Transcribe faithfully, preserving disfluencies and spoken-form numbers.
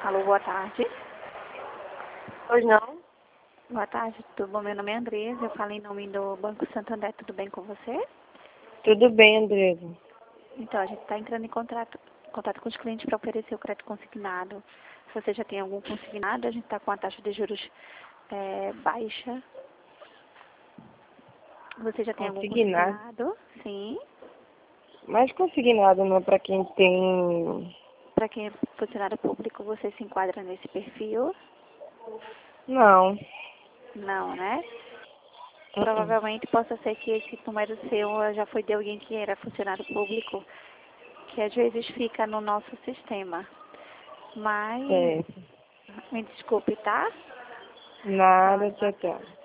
Alô, boa tarde. Pois não? Boa tarde, tudo bom? Meu nome é Andresa, eu falo em nome do Banco Santander, tudo bem com você? Tudo bem, Andresa. Então, a gente está entrando em contato, contato com os clientes para oferecer o crédito consignado. Se você já tem algum consignado, a gente está com a taxa de juros é, baixa. Você já tem algum Consignado. consignado? Sim. Mas consignado não é para quem tem... Para quem é funcionário público, você se enquadra nesse perfil? Não. Não, né? Uh-uh. Provavelmente possa ser que esse número seu já foi de alguém que era funcionário público, que às vezes fica no nosso sistema. Mas, Certo. me desculpe, tá? Nada, tchau, tchau.